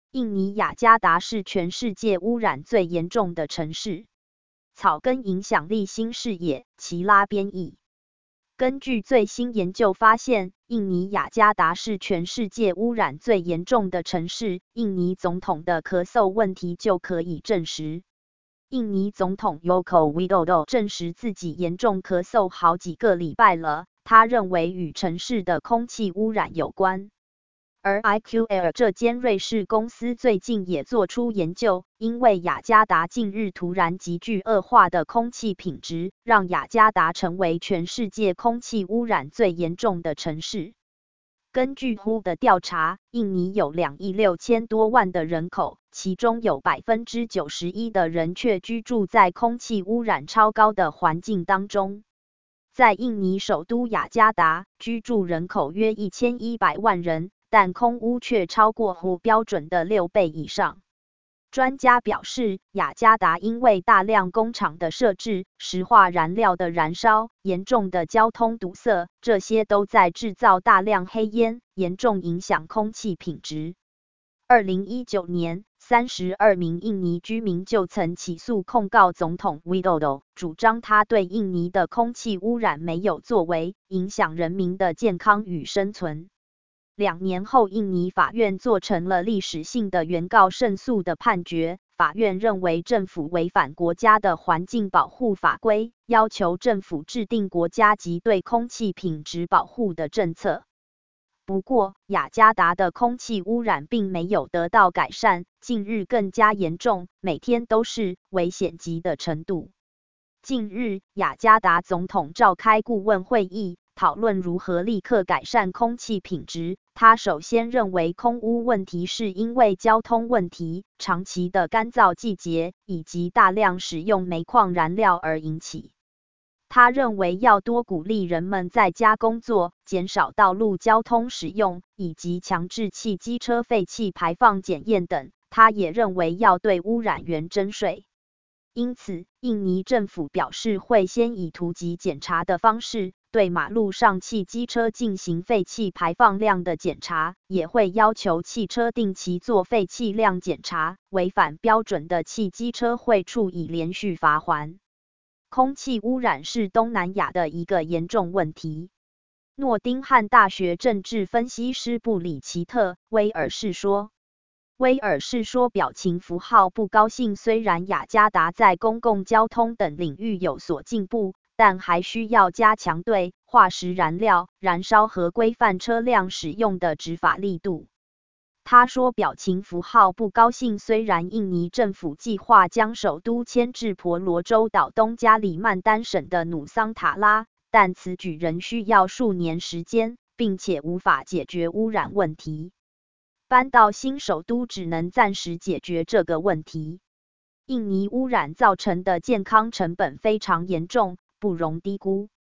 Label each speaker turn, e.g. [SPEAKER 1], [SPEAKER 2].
[SPEAKER 1] 印尼雅加达是全世界污染最严重的城市。草根影响力新视野，齐拉编译。根据最新研究发现，印尼雅加达是全世界污染最严重的城市。印尼总统的咳嗽问题就可以证实。印尼总统 Joko Widodo 证实自己严重咳嗽好几个礼拜了，他认为与城市的空气污染有关。而 IQAir 这间瑞士公司最近也做出研究，因为雅加达近日突然急剧恶化的空气品质，让雅加达成为全世界空气污染最严重的城市。根据 WHO 的调查，印尼有2亿6千多万的人口，其中有 91% 的人却居住在空气污染超高的环境当中。在印尼首都雅加达，居住人口约1100万人，但空污却超过 WHO 标准的6倍以上。专家表示，雅加达因为大量工厂的设置、石化燃料的燃烧、严重的交通堵塞，这些都在制造大量黑烟，严重影响空气品质。2019年，32名印尼居民就曾起诉控告总统 Widodo， 主张他对印尼的空气污染没有作为，影响人民的健康与生存。2年后，印尼法院做成了历史性的原告胜诉的判决。法院认为政府违反国家的环境保护法规，要求政府制定国家级对空气品质保护的政策。不过，雅加达的空气污染并没有得到改善，近日更加严重，每天都是危险级的程度。近日，雅加达总统召开顾问会议，讨论如何立刻改善空气品质。他首先认为空污问题是因为交通问题、长期的干燥季节以及大量使用煤矿燃料而引起。他认为要多鼓励人们在家工作，减少道路交通使用，以及强制汽机车废气排放检验等。他也认为要对污染源征税。因此，印尼政府表示会先以突击检查的方式，对马路上汽机车进行废气排放量的检查，也会要求汽车定期做废气量检查，违反标准的汽机车会处以连续罚锾。空气污染是东南亚的一个严重问题。诺丁汉大学政治分析师布里奇特·威尔士说。威尔士说表情符号不高兴，虽然雅加达在公共交通等领域有所进步，但还需要加强对化石燃料燃烧和规范车辆使用的执法力度。他说表情符号不高兴，虽然印尼政府计划将首都迁至婆罗洲岛东加里曼丹省的努桑塔拉，但此举仍需要数年时间，并且无法解决污染问题。搬到新首都只能暂时解决这个问题。印尼污染造成的健康成本非常严重，不容低估。